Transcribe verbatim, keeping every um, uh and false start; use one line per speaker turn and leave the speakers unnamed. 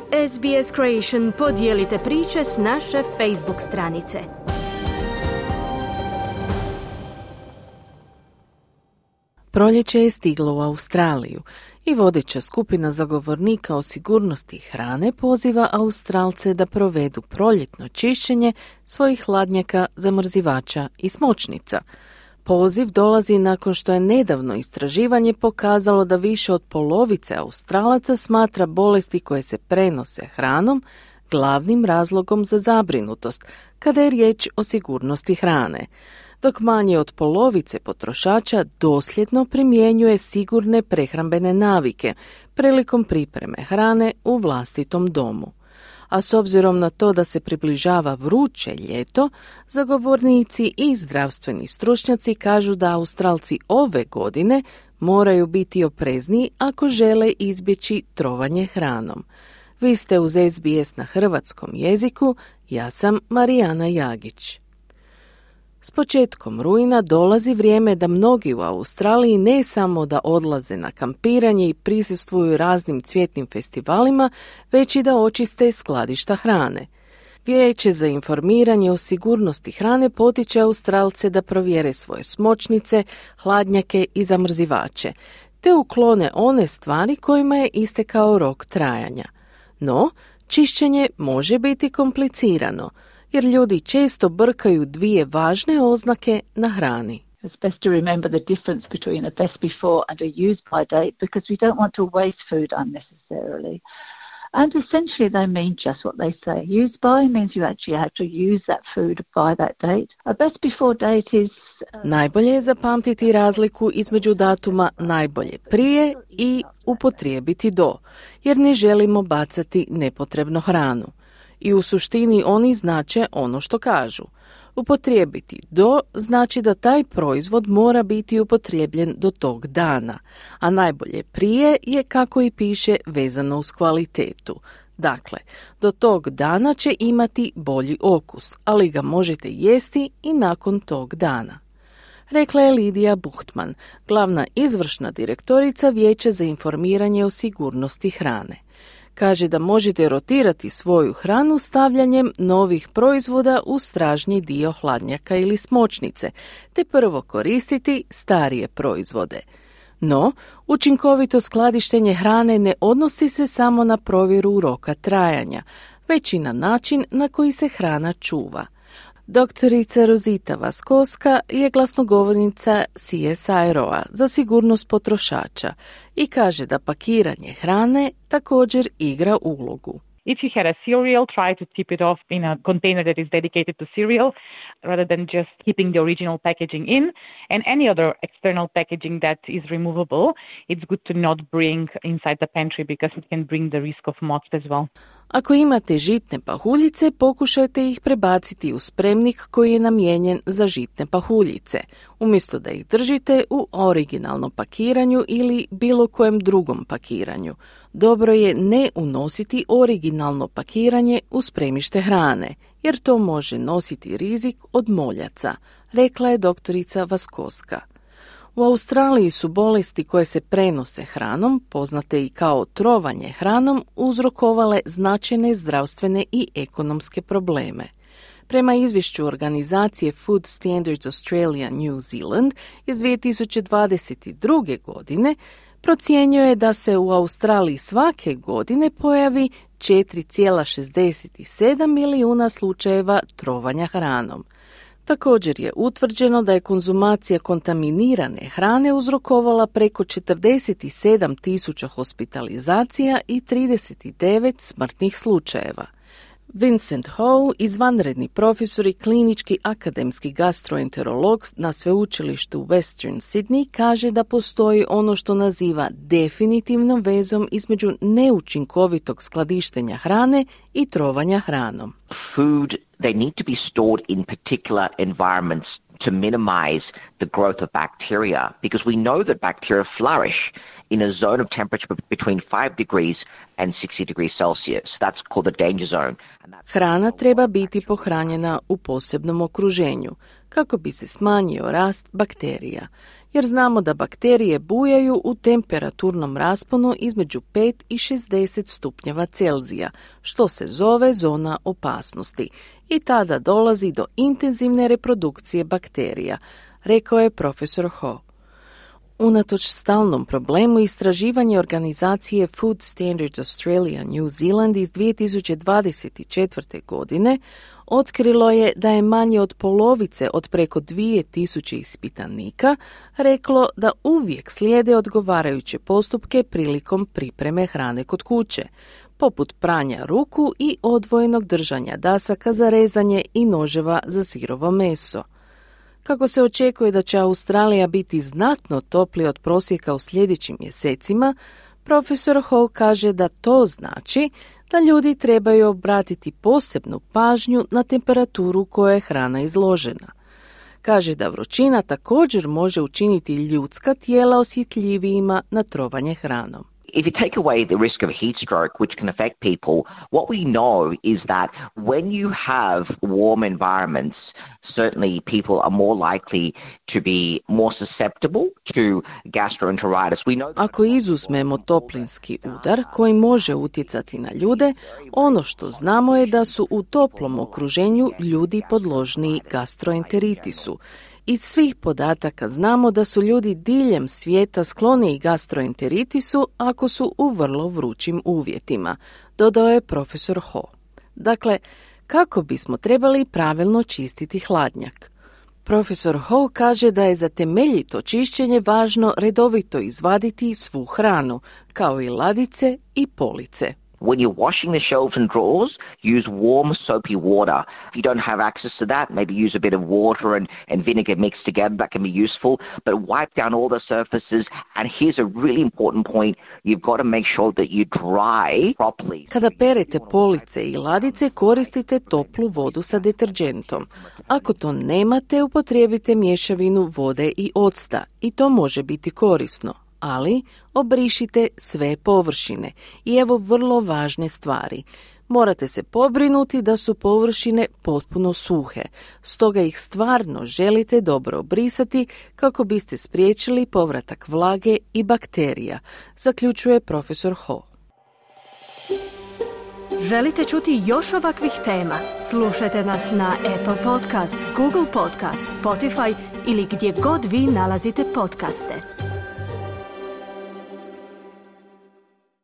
S B S Creation podijelite priče s naše Facebook stranice.
Proljeće je stiglo u Australiju i vodeća skupina zagovornika o sigurnosti hrane poziva Australce da provedu proljetno čišćenje svojih hladnjaka, zamrzivača i smočnica. Poziv dolazi nakon što je nedavno istraživanje pokazalo da više od polovice Australaca smatra bolesti koje se prenose hranom glavnim razlogom za zabrinutost kada je riječ o sigurnosti hrane, dok manje od polovice potrošača dosljedno primjenjuje sigurne prehrambene navike prilikom pripreme hrane u vlastitom domu. A s obzirom na to da se približava vruće ljeto, zagovornici i zdravstveni stručnjaci kažu da Australci ove godine moraju biti oprezniji ako žele izbjeći trovanje hranom. Vi ste uz S B S na hrvatskom jeziku, ja sam Marijana Jagić. S početkom rujna dolazi vrijeme da mnogi u Australiji ne samo da odlaze na kampiranje i prisustvuju raznim cvjetnim festivalima, već i da očiste skladišta hrane. Vijeće za informiranje o sigurnosti hrane potiče Australce da provjere svoje smočnice, hladnjake i zamrzivače, te uklone one stvari kojima je istekao rok trajanja. No, čišćenje može biti komplicirano, jer ljudi često brkaju dvije važne oznake na hrani.
It's best to remember the difference between a best before and a use by date because we don't want to waste food unnecessarily. And essentially they mean just what they say. Use by means you actually have to use that food by that date. A best before date is... Uh...
Najbolje je zapamtiti razliku između datuma najbolje prije i upotrijebiti do, jer ne želimo bacati nepotrebno hranu. I u suštini oni znače ono što kažu. Upotrijebiti do znači da taj proizvod mora biti upotrijebljen do tog dana, a najbolje prije je, kako i piše, vezano uz kvalitetu. Dakle, do tog dana će imati bolji okus, ali ga možete jesti i nakon tog dana. Rekla je Lidija Buchtman, glavna izvršna direktorica Vijeća za informiranje o sigurnosti hrane. Kaže da možete rotirati svoju hranu stavljanjem novih proizvoda u stražnji dio hladnjaka ili smočnice, te prvo koristiti starije proizvode. No, učinkovito skladištenje hrane ne odnosi se samo na provjeru roka trajanja, već i na način na koji se hrana čuva. Doktorica Rosita Vaskoska je glasnogovornica C S I R O-a za sigurnost potrošača i kaže da pakiranje hrane također igra ulogu.
If you had a cereal, try to tip it off in a container that is dedicated to cereal rather than just keeping the original packaging in. And any other external packaging that is removable, it's good to not bring inside the pantry because it can bring the risk of moths as well.
Ako imate žitne pahuljice, pokušajte ih prebaciti u spremnik koji je namijenjen za žitne pahuljice, umjesto da ih držite u originalnom pakiranju ili bilo kojem drugom pakiranju. Dobro je ne unositi originalno pakiranje u spremište hrane, jer to može nositi rizik od moljaca, rekla je doktorica Vaskoska. U Australiji su bolesti koje se prenose hranom, poznate i kao trovanje hranom, uzrokovale značajne zdravstvene i ekonomske probleme. Prema izvješću organizacije Food Standards Australia New Zealand iz dvije tisuće dvadeset druge. godine procjenjuje da se u Australiji svake godine pojavi četiri zarez šezdeset sedam milijuna slučajeva trovanja hranom. Također je utvrđeno da je konzumacija kontaminirane hrane uzrokovala preko četrdeset sedam tisuća hospitalizacija i trideset devet smrtnih slučajeva. Vincent Howe, izvanredni profesor i klinički akademski gastroenterolog na sveučilištu Western Sydney, kaže da postoji ono što naziva definitivnom vezom između neučinkovitog skladištenja hrane i trovanja hranom.
Food, they need to be stored in particular environments to minimize the growth of bacteria, because we know that bacteria flourish in a zone of temperature between five degrees and sixty degrees Celsius. That's called the danger zone.
Hrana treba biti pohranjena u posebnom okruženju kako bi se smanjio rast bakterija, jer znamo da bakterije bujaju u temperaturnom rasponu između pet i šezdeset stupnjeva Celzija, što se zove zona opasnosti, i tada dolazi do intenzivne reprodukcije bakterija, rekao je profesor Ho. Unatoč stalnom problemu, istraživanje organizacije Food Standards Australia New Zealand iz dvije tisuće dvadeset četvrte. godine otkrilo je da je manje od polovice od preko dvije tisuće ispitanika reklo da uvijek slijede odgovarajuće postupke prilikom pripreme hrane kod kuće, poput pranja ruku i odvojenog držanja dasaka za rezanje i noževa za sirovo meso. Kako se očekuje da će Australija biti znatno toplija od prosjeka u sljedećim mjesecima, profesor Ho kaže da to znači da ljudi trebaju obratiti posebnu pažnju na temperaturu kojoj je hrana izložena. Kaže da vrućina također može učiniti ljudska tijela osjetljivijima na trovanje hranom.
If you take away the risk of heat stroke, which can affect people, what we know is that when you have warm environments, certainly people are more likely to be more susceptible to gastroenteritis. We know that...
Ako izuzmemo toplinski udar koji može utjecati na ljude, ono što znamo je da su u toplom okruženju ljudi podložniji gastroenteritisu. Iz svih podataka znamo da su ljudi diljem svijeta skloniji gastroenteritisu ako su u vrlo vrućim uvjetima, dodao je profesor Ho. Dakle, kako bismo trebali pravilno čistiti hladnjak? Profesor Ho kaže da je za temeljito čišćenje važno redovito izvaditi svu hranu, kao i ladice i police.
When you're washing the shelves and drawers, use warm soapy water. If you don't have access to that, maybe use a bit of water and, and vinegar mixed together. That can be useful. But wipe down all the surfaces. And here's a really important point. You've got to make sure that you dry properly.
Kada perete police i ladice, koristite toplu vodu sa deterđentom. Ako to nemate, upotrijebite mješavinu vode i octa. I to može biti korisno. Ali obrišite sve površine. I evo vrlo važne stvari. Morate se pobrinuti da su površine potpuno suhe, stoga ih stvarno želite dobro obrisati kako biste spriječili povratak vlage i bakterija, zaključuje profesor Ho.
Želite čuti još ovakvih tema? Slušajte nas na Apple Podcast, Google Podcast, Spotify ili gdje god vi nalazite podcaste.